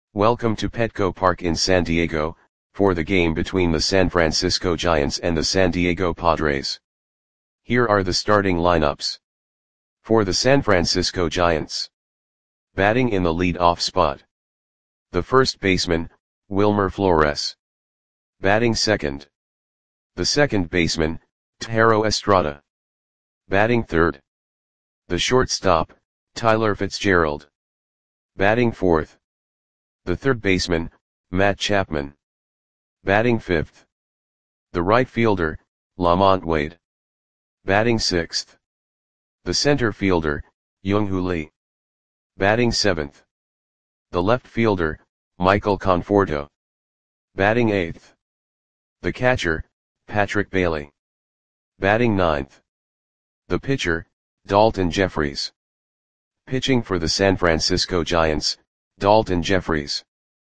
Welcome to Petco Park in San Diego, for the game between the San Francisco Giants and the San Diego Padres. Here are the starting lineups. For the San Francisco Giants. Batting in the lead-off spot. The first baseman, Wilmer Flores. Batting second. The second baseman, Thairo Estrada. Batting third. The shortstop, Tyler Fitzgerald. Batting fourth. The third baseman, Matt Chapman. Batting fifth. The right fielder, LaMonte Wade. Batting sixth. The center fielder, Young-Hoo Lee. Batting seventh. The left fielder, Michael Conforto. Batting eighth. The catcher, Patrick Bailey. Batting ninth. The pitcher, Daulton Jefferies. Pitching for the San Francisco Giants, Daulton Jefferies.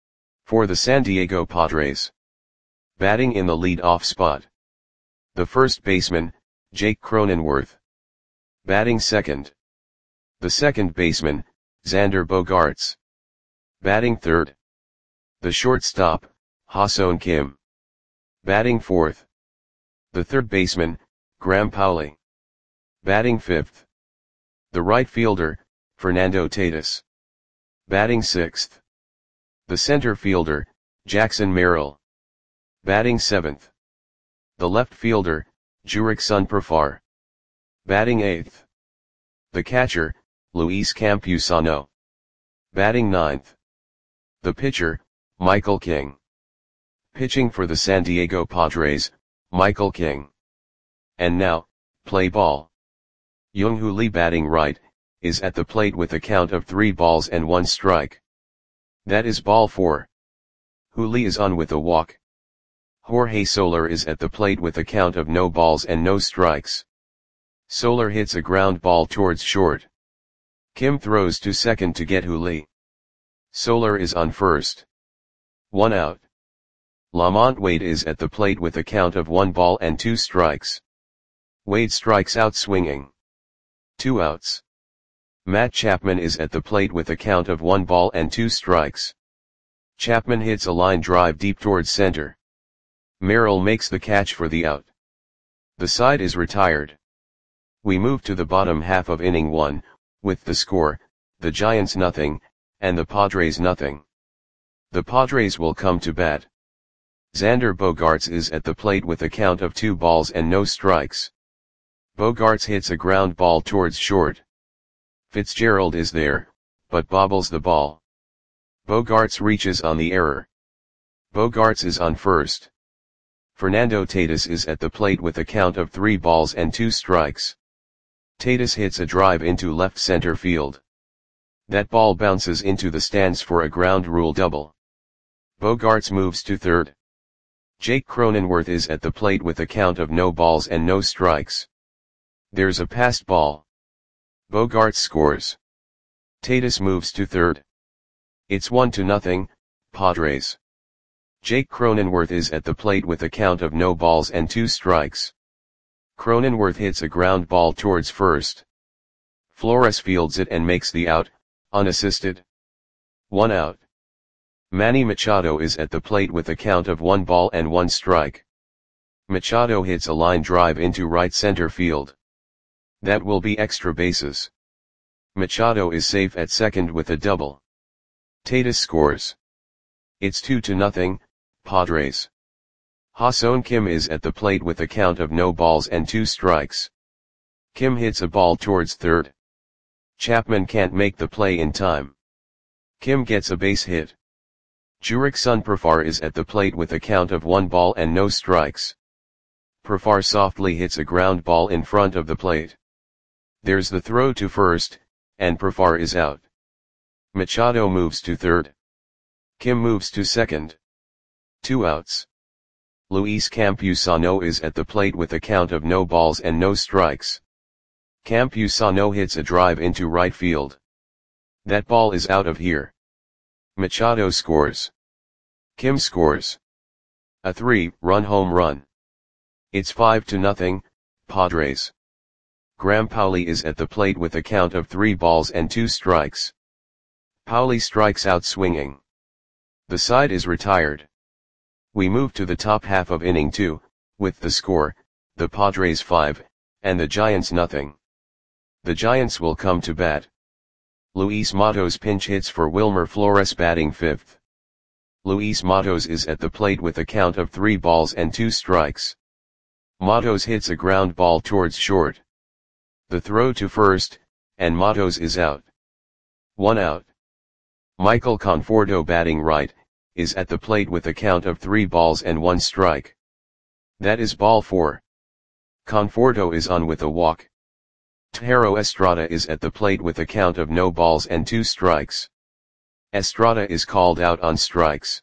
For the San Diego Padres. Batting in the lead-off spot. The first baseman, Jake Cronenworth. Batting second. The second baseman, Xander Bogaerts. Batting third. The shortstop, Ha-Seong Kim. Batting fourth. The third baseman, Graham Pauley. Batting fifth. The right fielder, Fernando Tatis. Batting sixth. The center fielder, Jackson Merrill. Batting seventh. The left fielder, Jurickson Profar. Batting eighth. The catcher, Luis Campusano. Batting ninth. The pitcher, Michael King. Pitching for the San Diego Padres, Michael King. And now, play ball. Young-Hoo Lee batting right, is at the plate with a count of 3 balls and 1 strike. That is ball 4. Hoo Lee is on with a walk. Jorge Soler is at the plate with a count of no balls and no strikes. Soler hits a ground ball towards short. Kim throws to second to get Hoo Lee. Soler is on first. 1 out. LaMonte Wade is at the plate with a count of 1 ball and 2 strikes. Wade strikes out swinging. 2 outs. Matt Chapman is at the plate with a count of 1 ball and 2 strikes. Chapman hits a line drive deep towards center. Merrill makes the catch for the out. The side is retired. We move to the bottom half of inning 1, with the score, the Giants nothing, and the Padres nothing. The Padres will come to bat. Xander Bogaerts is at the plate with a count of 2 balls and no strikes. Bogaerts hits a ground ball towards short. Fitzgerald is there, but bobbles the ball. Bogaerts reaches on the error. Bogaerts is on first. Fernando Tatis is at the plate with a count of 3 balls and 2 strikes. Tatis hits a drive into left center field. That ball bounces into the stands for a ground rule double. Bogaerts moves to third. Jake Cronenworth is at the plate with a count of no balls and no strikes. There's a passed ball. Bogaerts scores. Tatis moves to third. It's 1-0, Padres. Jake Cronenworth is at the plate with a count of no balls and 2 strikes. Cronenworth hits a ground ball towards first. Flores fields it and makes the out, unassisted. 1 out. Manny Machado is at the plate with a count of 1 ball and 1 strike. Machado hits a line drive into right center field. That will be extra bases. Machado is safe at second with a double. Tatis scores. It's 2-0, Padres. Ha-Seong Kim is at the plate with a count of no balls and 2 strikes. Kim hits a ball towards third. Chapman can't make the play in time. Kim gets a base hit. Jurickson Profar is at the plate with a count of 1 ball and no strikes. Profar softly hits a ground ball in front of the plate. There's the throw to first, and Profar is out. Machado moves to third. Kim moves to second. 2 outs. Luis Campusano is at the plate with a count of no balls and no strikes. Campusano hits a drive into right field. That ball is out of here. Machado scores. Kim scores. A 3-run home run. It's 5-0, Padres. Graham Pauley is at the plate with a count of 3 balls and 2 strikes. Pauley strikes out swinging. The side is retired. We move to the top half of inning 2, with the score, the Padres 5, and the Giants nothing. The Giants will come to bat. Luis Matos pinch hits for Wilmer Flores batting 5th. Luis Matos is at the plate with a count of 3 balls and 2 strikes. Matos hits a ground ball towards short. The throw to first, and Matos is out. 1 out. Michael Conforto batting right, is at the plate with a count of 3 balls and 1 strike. That is ball 4. Conforto is on with a walk. Thairo Estrada is at the plate with a count of no balls and 2 strikes. Estrada is called out on strikes.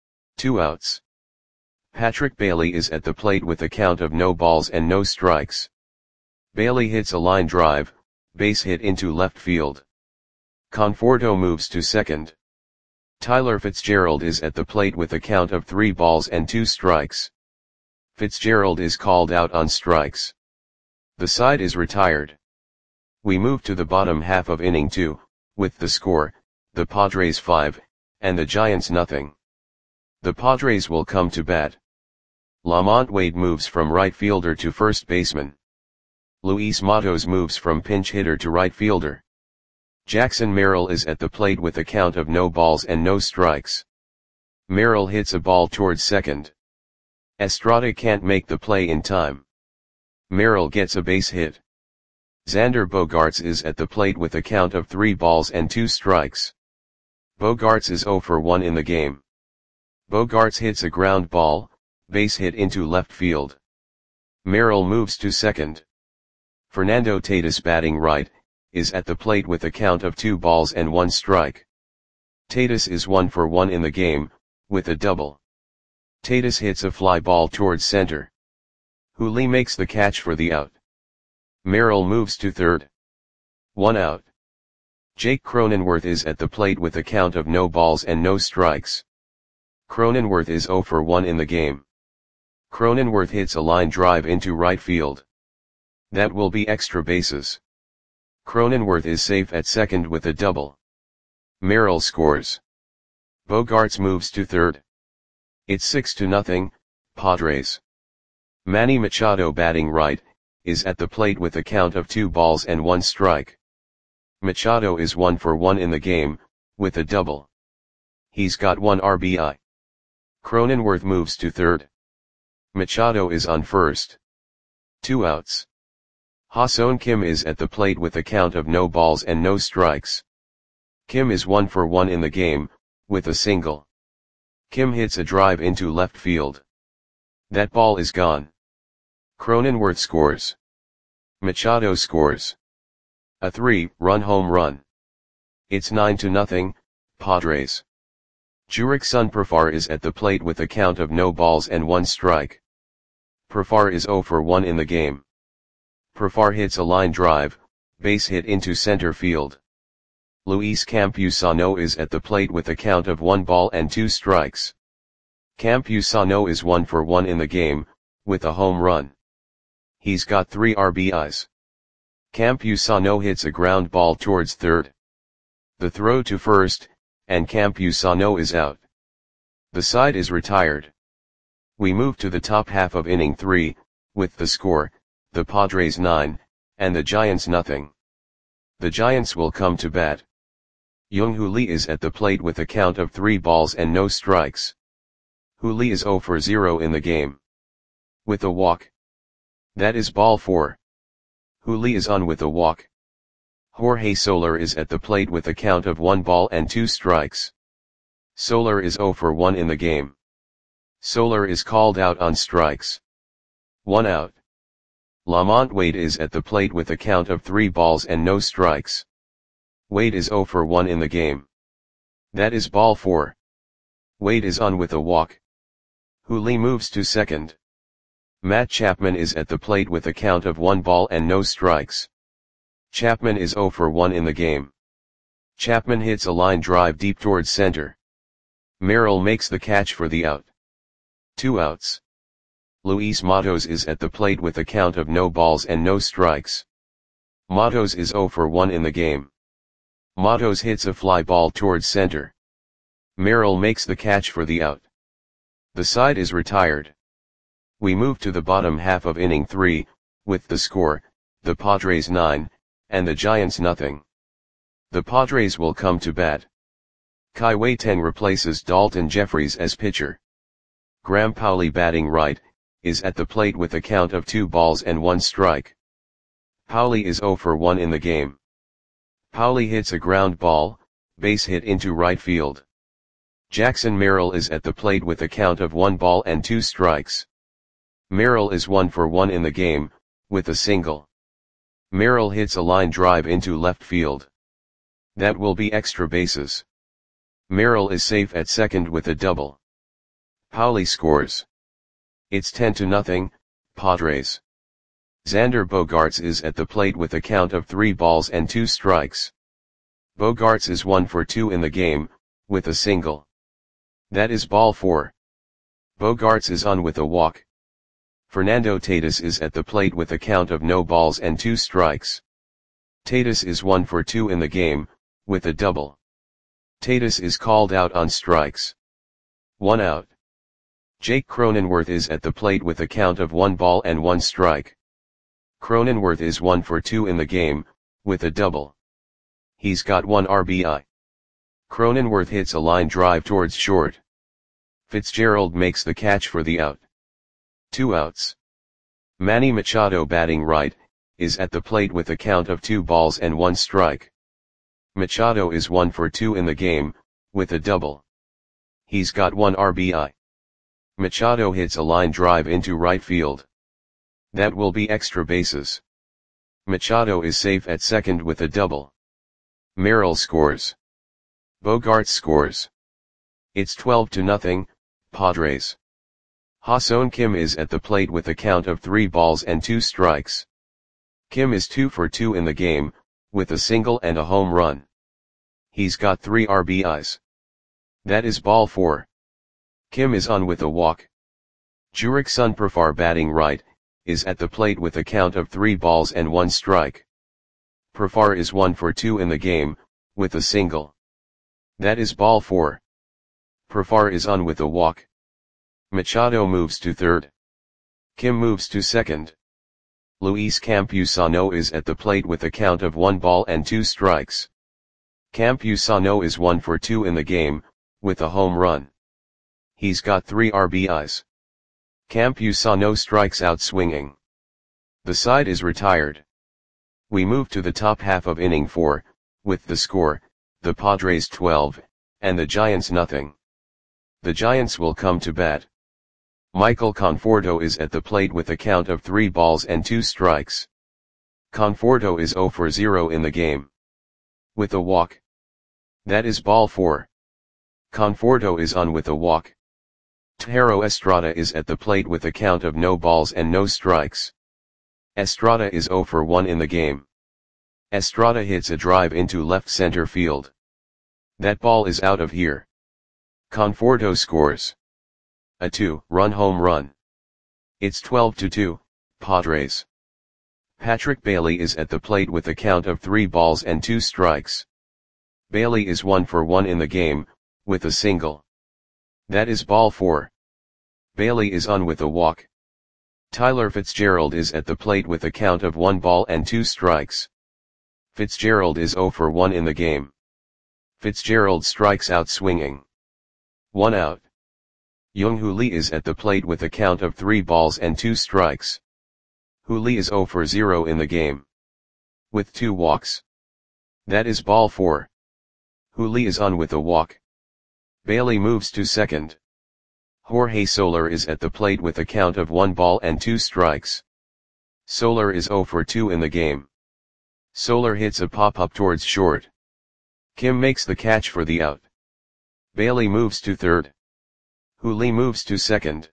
2 outs. Patrick Bailey is at the plate with a count of no balls and no strikes. Bailey hits a line drive, base hit into left field. Conforto moves to second. Tyler Fitzgerald is at the plate with a count of 3 balls and 2 strikes. Fitzgerald is called out on strikes. The side is retired. We move to the bottom half of inning 2, with the score, the Padres 5, and the Giants nothing. The Padres will come to bat. Lamont Wade moves from right fielder to first baseman. Luis Matos moves from pinch hitter to right fielder. Jackson Merrill is at the plate with a count of no balls and no strikes. Merrill hits a ball towards second. Estrada can't make the play in time. Merrill gets a base hit. Xander Bogaerts is at the plate with a count of 3 balls and 2 strikes. Bogaerts is 0 for 1 in the game. Bogaerts hits a ground ball, base hit into left field. Merrill moves to second. Fernando Tatis batting right, is at the plate with a count of 2 balls and 1 strike. Tatis is 1 for 1 in the game, with a double. Tatis hits a fly ball towards center. Hooley makes the catch for the out. Merrill moves to third. 1 out. Jake Cronenworth is at the plate with a count of no balls and no strikes. Cronenworth is 0 for 1 in the game. Cronenworth hits a line drive into right field. That will be extra bases. Cronenworth is safe at second with a double. Merrill scores. Bogaerts moves to third. It's 6-0, Padres. Manny Machado batting right, is at the plate with a count of 2 balls and 1 strike. Machado is 1 for 1 in the game, with a double. He's got 1 RBI. Cronenworth moves to third. Machado is on first. 2 outs. Ha-Seong Kim is at the plate with a count of no balls and no strikes. Kim is 1 for 1 in the game, with a single. Kim hits a drive into left field. That ball is gone. Cronenworth scores. Machado scores. A 3-run home run. It's 9-0, Padres. Jurickson Profar is at the plate with a count of no balls and 1 strike. Profar is 0 for 1 in the game. Profar hits a line drive, base hit into center field. Luis Campusano is at the plate with a count of 1 ball and 2 strikes. Campusano is 1 for 1 in the game, with a home run. He's got 3 RBIs. Campusano hits a ground ball towards third. The throw to first, and Campusano is out. The side is retired. We move to the top half of inning 3, with the score, the Padres 9, and the Giants nothing. The Giants will come to bat. Young-Hoo Lee is at the plate with a count of 3 balls and no strikes. Hoo Lee is 0 for 0 in the game. With a walk. That is ball 4. Hoo Lee is on with a walk. Jorge Soler is at the plate with a count of 1 ball and 2 strikes. Soler is 0 for 1 in the game. Soler is called out on strikes. 1 out. Lamont Wade is at the plate with a count of 3 balls and no strikes. Wade is 0 for 1 in the game. That is ball 4. Wade is on with a walk. Hoo Lee moves to second. Matt Chapman is at the plate with a count of 1 ball and no strikes. Chapman is 0 for 1 in the game. Chapman hits a line drive deep towards center. Merrill makes the catch for the out. 2 outs. Luis Matos is at the plate with a count of no balls and no strikes. Matos is 0 for 1 in the game. Matos hits a fly ball towards center. Merrill makes the catch for the out. The side is retired. We move to the bottom half of inning 3, with the score, the Padres 9, and the Giants nothing. The Padres will come to bat. Kai Wei-Teng replaces Dalton Jeffries as pitcher. Graham Pauley, batting right, is at the plate with a count of 2 balls and 1 strike. Pauley is 0 for 1 in the game. Pauley hits a ground ball, base hit into right field. Jackson Merrill is at the plate with a count of 1 ball and 2 strikes. Merrill is 1 for 1 in the game, with a single. Merrill hits a line drive into left field. That will be extra bases. Merrill is safe at second with a double. Pauley scores. It's 10-0, Padres. Xander Bogaerts is at the plate with a count of 3 balls and 2 strikes. Bogaerts is 1 for 2 in the game, with a single. That is ball 4. Bogaerts is on with a walk. Fernando Tatis is at the plate with a count of no balls and 2 strikes. Tatis is 1 for 2 in the game, with a double. Tatis is called out on strikes. 1 out. Jake Cronenworth is at the plate with a count of 1 ball and 1 strike. Cronenworth is 1 for 2 in the game, with a double. He's got 1 RBI. Cronenworth hits a line drive towards short. Fitzgerald makes the catch for the out. 2 outs. Manny Machado, batting right, is at the plate with a count of 2 balls and 1 strike. Machado is 1 for 2 in the game, with a double. He's got 1 RBI. Machado hits a line drive into right field. That will be extra bases. Machado is safe at second with a double. Merrill scores. Bogaerts scores. It's 12-0, Padres. Ha-Seong Kim is at the plate with a count of 3 balls and 2 strikes. Kim is 2 for 2 in the game, with a single and a home run. He's got 3 RBIs. That is ball 4. Kim is on with a walk. Jurickson Profar, batting right, is at the plate with a count of 3 balls and 1 strike. Profar is 1 for 2 in the game, with a single. That is ball 4. Profar is on with a walk. Machado moves to third. Kim moves to second. Luis Campusano is at the plate with a count of 1 ball and 2 strikes. Campusano is 1 for 2 in the game, with a home run. He's got 3 RBIs. Campusano strikes out swinging. The side is retired. We move to the top half of inning 4, with the score, the Padres 12, and the Giants nothing. The Giants will come to bat. Michael Conforto is at the plate with a count of 3 balls and 2 strikes. Conforto is 0 for 0 in the game. With a walk. That is ball 4. Conforto is on with a walk. Thairo Estrada is at the plate with a count of no balls and no strikes. Estrada is 0 for 1 in the game. Estrada hits a drive into left center field. That ball is out of here. Conforto scores. A 2-run home run. It's 12-2, Padres. Patrick Bailey is at the plate with a count of 3 balls and 2 strikes. Bailey is 1 for 1 in the game, with a single. That is ball 4. Bailey is on with a walk. Tyler Fitzgerald is at the plate with a count of 1 ball and 2 strikes. Fitzgerald is 0 for 1 in the game. Fitzgerald strikes out swinging. 1 out. Young-Hoo Lee is at the plate with a count of 3 balls and 2 strikes. Hoo Lee is 0 for 0 in the game. With 2 walks. That is ball 4. Hoo Lee is on with a walk. Bailey moves to second. Jorge Soler is at the plate with a count of 1 ball and 2 strikes. Soler is 0 for 2 in the game. Soler hits a pop-up towards short. Kim makes the catch for the out. Bailey moves to third. Hoo Lee moves to second.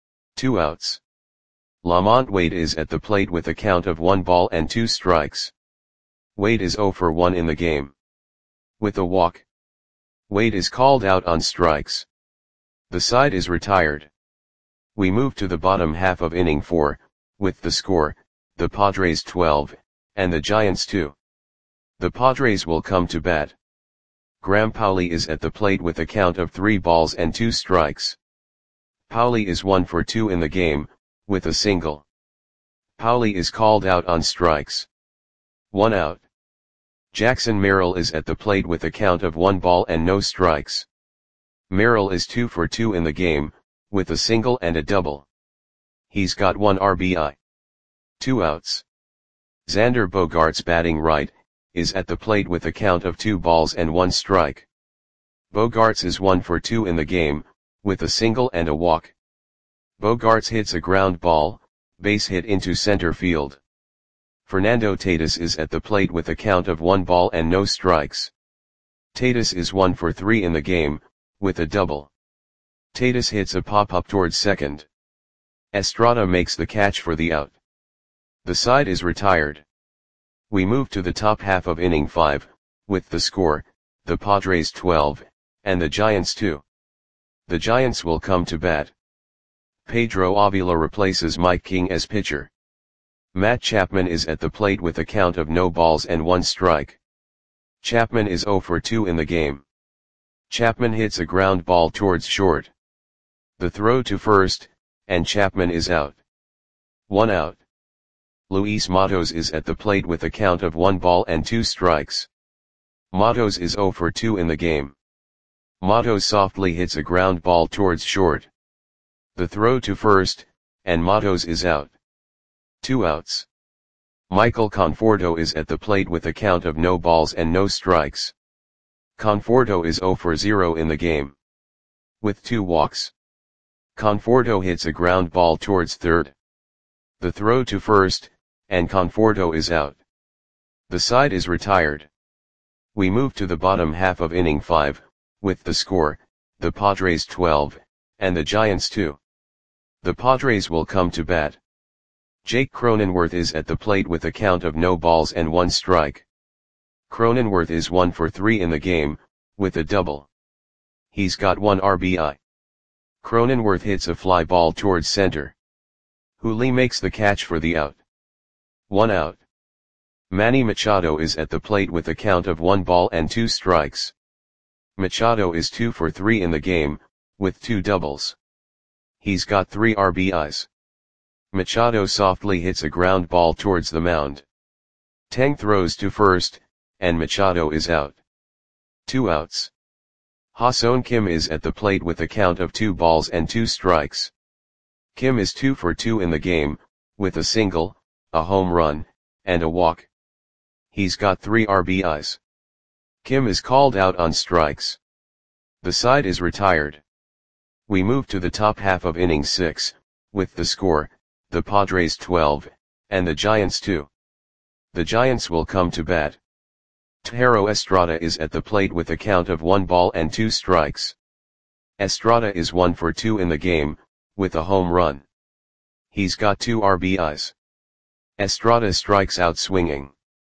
2 outs. Lamont Wade is at the plate with a count of 1 ball and 2 strikes. Wade is 0 for 1 in the game. With a walk. Wade is called out on strikes. The side is retired. We move to the bottom half of inning 4, with the score, the Padres 12, and the Giants 2. The Padres will come to bat. Graham Pauli is at the plate with a count of 3 balls and 2 strikes. Pauli is 1 for 2 in the game, with a single. Pauli is called out on strikes. 1 out. Jackson Merrill is at the plate with a count of 1 ball and no strikes. Merrill is 2 for 2 in the game, with a single and a double. He's got 1 RBI. 2 outs. Xander Bogaerts, batting right, is at the plate with a count of 2 balls and 1 strike. Bogaerts is 1 for 2 in the game, with a single and a walk. Bogaerts hits a ground ball, base hit into center field. Fernando Tatis is at the plate with a count of 1 ball and no strikes. Tatis is 1 for 3 in the game, with a double. Tatis hits a pop-up towards second. Estrada makes the catch for the out. The side is retired. We move to the top half of inning 5, with the score, the Padres 12, and the Giants 2. The Giants will come to bat. Pedro Avila replaces Mike King as pitcher. Matt Chapman is at the plate with a count of no balls and 1 strike. Chapman is 0 for 2 in the game. Chapman hits a ground ball towards short. The throw to first, and Chapman is out. 1 out. Luis Matos is at the plate with a count of 1 ball and 2 strikes. Matos is 0 for 2 in the game. Matos softly hits a ground ball towards short. The throw to first, and Matos is out. 2 outs. Michael Conforto is at the plate with a count of no balls and no strikes. Conforto is 0 for 0 in the game. With 2 walks. Conforto hits a ground ball towards third. The throw to first, and Conforto is out. The side is retired. We move to the bottom half of inning 5, with the score, the Padres 12, and the Giants 2. The Padres will come to bat. Jake Cronenworth is at the plate with a count of no balls and 1 strike. Cronenworth is 1 for 3 in the game, with a double. He's got 1 RBI. Cronenworth hits a fly ball towards center. Hooley makes the catch for the out. 1 out. Manny Machado is at the plate with a count of 1 ball and 2 strikes. Machado is 2 for 3 in the game, with 2 doubles. He's got 3 RBIs. Machado softly hits a ground ball towards the mound. Tang throws to first, and Machado is out. 2 outs. Ha-Seong Kim is at the plate with a count of 2 balls and 2 strikes. Kim is 2 for 2 in the game, with a single, a home run, and a walk. He's got 3 RBIs. Kim is called out on strikes. The side is retired. We move to the top half of inning 6, with the score, the Padres 12, and the Giants 2. The Giants will come to bat. Thairo Estrada is at the plate with a count of 1 ball and 2 strikes. Estrada is 1 for 2 in the game, with a home run. He's got 2 RBIs. Estrada strikes out swinging.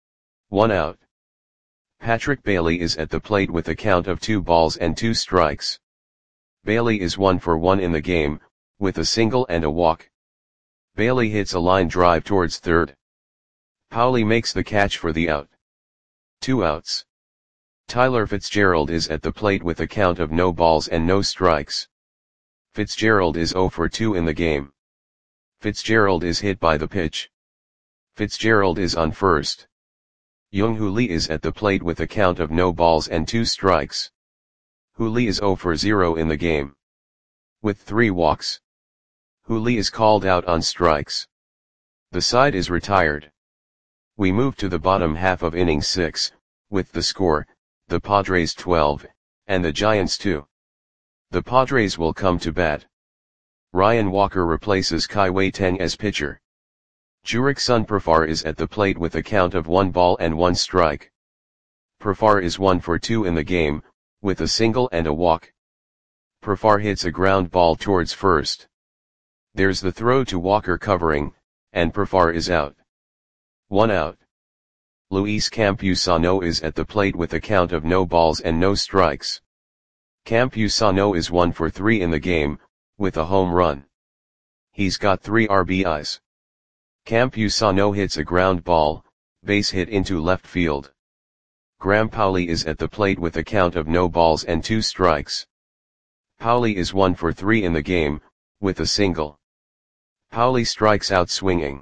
1 out. Patrick Bailey is at the plate with a count of 2 balls and 2 strikes. Bailey is 1 for 1 in the game, with a single and a walk. Bailey hits a line drive towards third. Pauli makes the catch for the out. 2 outs. Tyler Fitzgerald is at the plate with a count of no balls and no strikes. Fitzgerald is 0 for 2 in the game. Fitzgerald is hit by the pitch. Fitzgerald is on first. Young-Hoo Lee is at the plate with a count of no balls and 2 strikes. Hoo Lee is 0 for 0 in the game. With 3 walks. Hoo Lee is called out on strikes. The side is retired. We move to the bottom half of inning 6, with the score, the Padres 12, and the Giants 2. The Padres will come to bat. Ryan Walker replaces Kai Wei Teng as pitcher. Jurickson Profar is at the plate with a count of 1 ball and 1 strike. Profar is 1 for 2 in the game, with a single and a walk. Profar hits a ground ball towards first. There's the throw to Walker covering, and Profar is out. 1 out. Luis Campusano is at the plate with a count of no balls and no strikes. Campusano is 1 for 3 in the game, with a home run. He's got 3 RBIs. Campusano hits a ground ball, base hit into left field. Graham Pauli is at the plate with a count of no balls and 2 strikes. Pauli is 1 for 3 in the game, with a single. Pauli strikes out swinging.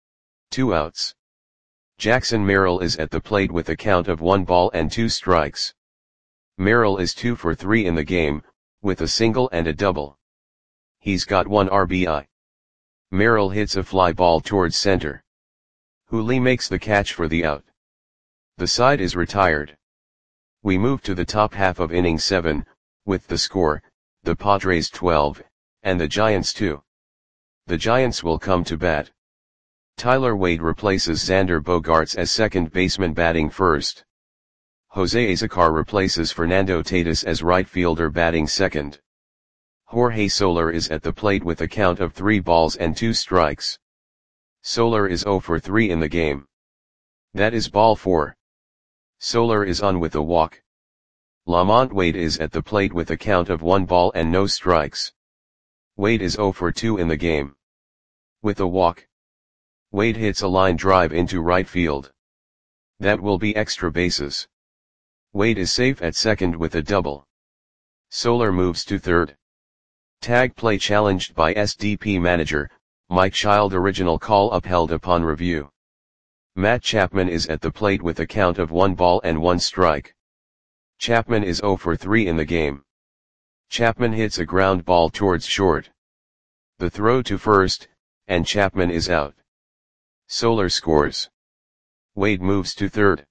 2 outs. Jackson Merrill is at the plate with a count of 1 ball and 2 strikes. Merrill is 2 for 3 in the game, with a single and a double. He's got 1 RBI. Merrill hits a fly ball towards center. Hooley makes the catch for the out. The side is retired. We move to the top half of inning 7, with the score, the Padres 12, and the Giants 2. The Giants will come to bat. Tyler Wade replaces Xander Bogaerts as second baseman batting first. Jose Azocar replaces Fernando Tatis as right fielder batting second. Jorge Soler is at the plate with a count of 3 balls and 2 strikes. Soler is 0 for 3 in the game. That is ball 4. Soler is on with a walk. Lamont Wade is at the plate with a count of 1 ball and no strikes. Wade is 0 for 2 in the game. With a walk. Wade hits a line drive into right field. That will be extra bases. Wade is safe at second with a double. Soler moves to third. Tag play challenged by SDP manager, Mike Child. Original call upheld upon review. Matt Chapman is at the plate with a count of 1 ball and 1 strike. Chapman is 0 for 3 in the game. Chapman hits a ground ball towards short. The throw to first, and Chapman is out. Soler scores. Wade moves to third.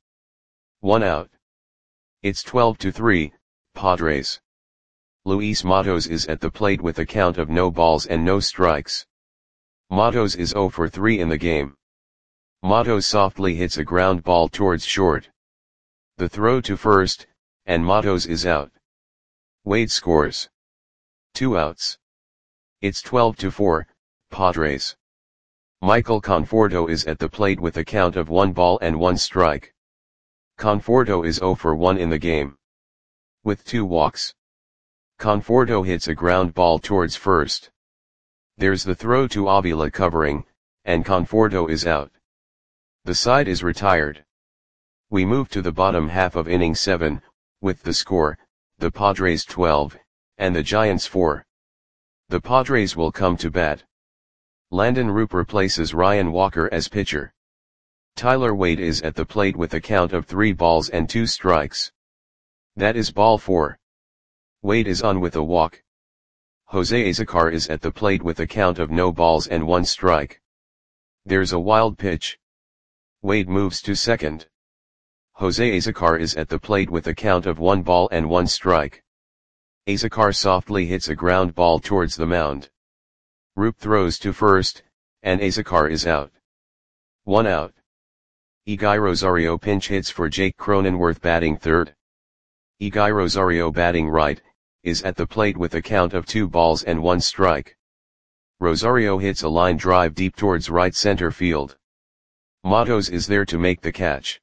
1 out. It's 12-3, Padres. Luis Matos is at the plate with a count of no balls and no strikes. Matos is 0 for 3 in the game. Matos softly hits a ground ball towards short. The throw to first, and Matos is out. Wade scores. 2 outs. It's 12-4, Padres. Michael Conforto is at the plate with a count of 1 ball and 1 strike. Conforto is 0 for 1 in the game. With 2 walks. Conforto hits a ground ball towards first. There's the throw to Avila covering, and Conforto is out. The side is retired. We move to the bottom half of inning 7, with the score, the Padres 12, and the Giants 4. The Padres will come to bat. Landon Roop replaces Ryan Walker as pitcher. Tyler Wade is at the plate with a count of 3 balls and 2 strikes. That is ball 4. Wade is on with a walk. Jose Azocar is at the plate with a count of no balls and 1 strike. There's a wild pitch. Wade moves to second. Jose Azocar is at the plate with a count of 1 ball and 1 strike. Azocar softly hits a ground ball towards the mound. Roop throws to first, and Azocar is out. 1 out. Eguy Rosario pinch hits for Jake Cronenworth batting third. Eguy Rosario batting right, is at the plate with a count of 2 balls and 1 strike. Rosario hits a line drive deep towards right center field. Matos is there to make the catch.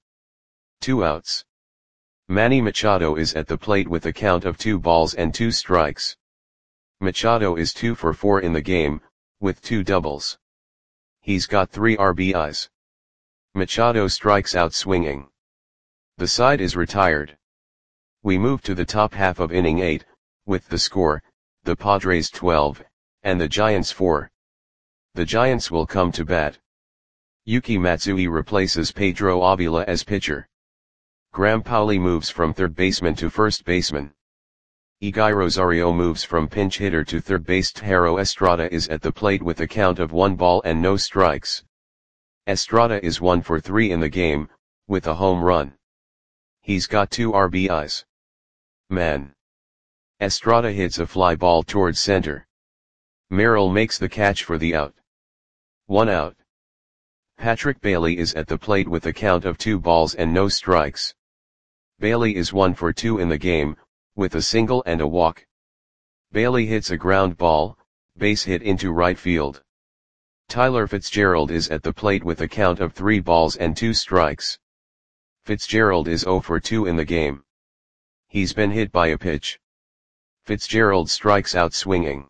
2 outs. Manny Machado is at the plate with a count of 2 balls and 2 strikes. Machado is 2 for 4 in the game, with 2 doubles. He's got 3 RBIs. Machado strikes out swinging. The side is retired. We move to the top half of inning 8, with the score, the Padres 12, and the Giants 4. The Giants will come to bat. Yuki Matsui replaces Pedro Avila as pitcher. Graham Pauli moves from third baseman to first baseman. Eguy Rosario moves from pinch hitter to third base. Thairo Estrada is at the plate with a count of 1 ball and no strikes. Estrada is 1 for 3 in the game, with a home run. He's got 2 RBIs. Man. Estrada hits a fly ball towards center. Merrill makes the catch for the out. 1 out. Patrick Bailey is at the plate with a count of 2 balls and no strikes. Bailey is 1 for 2 in the game, with a single and a walk. Bailey hits a ground ball, base hit into right field. Tyler Fitzgerald is at the plate with a count of 3 balls and 2 strikes. Fitzgerald is 0 for 2 in the game. He's been hit by a pitch. Fitzgerald strikes out swinging.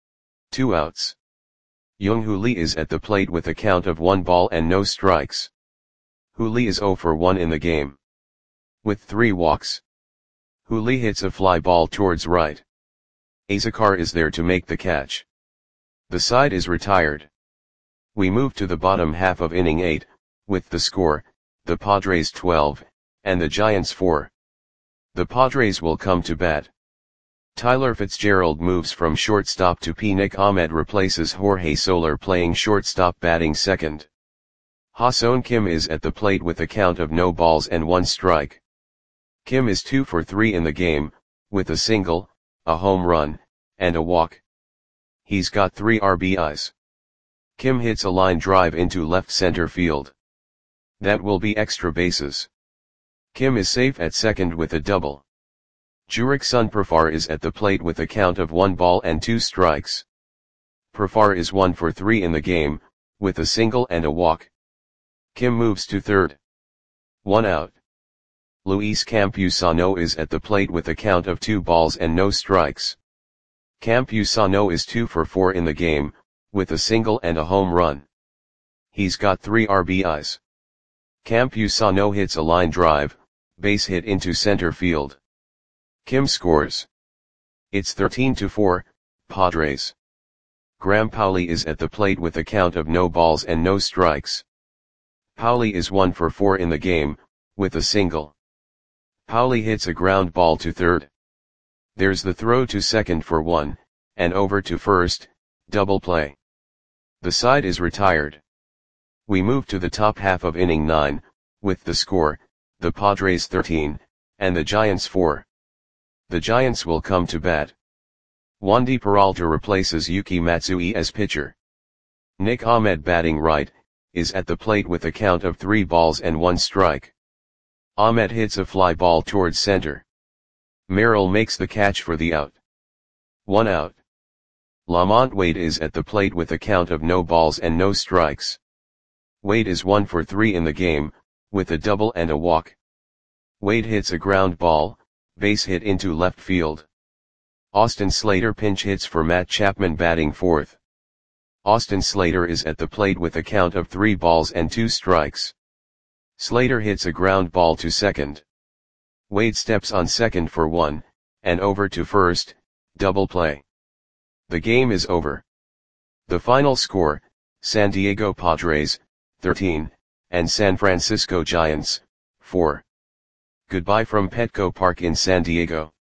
2 outs. Young-Hoo Lee is at the plate with a count of 1 ball and no strikes. Hoo Lee is 0 for 1 in the game. With 3 walks. Hooley hits a fly ball towards right. Azekar is there to make the catch. The side is retired. We move to the bottom half of inning 8, with the score, the Padres 12, and the Giants 4. The Padres will come to bat. Tyler Fitzgerald moves from shortstop to P. Nick Ahmed replaces Jorge Soler playing shortstop batting second. Ha-Seong Kim is at the plate with a count of no balls and 1 strike. Kim is 2 for 3 in the game, with a single, a home run, and a walk. He's got 3 RBIs. Kim hits a line drive into left center field. That will be extra bases. Kim is safe at second with a double. Jurickson Profar is at the plate with a count of 1 ball and 2 strikes. Profar is 1 for 3 in the game, with a single and a walk. Kim moves to third. 1 out. Luis Campusano is at the plate with a count of 2 balls and no strikes. Campusano is 2 for 4 in the game, with a single and a home run. He's got 3 RBIs. Campusano hits a line drive, base hit into center field. Kim scores. It's 13-4, Padres. Graham Pauley is at the plate with a count of no balls and no strikes. Pauley is 1 for 4 in the game, with a single. Pauley hits a ground ball to third. There's the throw to second for 1, and over to first, double play. The side is retired. We move to the top half of inning 9, with the score, the Padres 13, and the Giants 4. The Giants will come to bat. Wandy Peralta replaces Yuki Matsui as pitcher. Nick Ahmed batting right, is at the plate with a count of 3 balls and 1 strike. Ahmed hits a fly ball towards center. Merrill makes the catch for the out. 1 out. Lamont Wade is at the plate with a count of no balls and no strikes. Wade is 1 for 3 in the game, with a double and a walk. Wade hits a ground ball, base hit into left field. Austin Slater pinch hits for Matt Chapman batting fourth. Austin Slater is at the plate with a count of 3 balls and 2 strikes. Slater hits a ground ball to second. Wade steps on second for 1, and over to first, double play. The game is over. The final score, San Diego Padres, 13, and San Francisco Giants, 4. Goodbye from Petco Park in San Diego.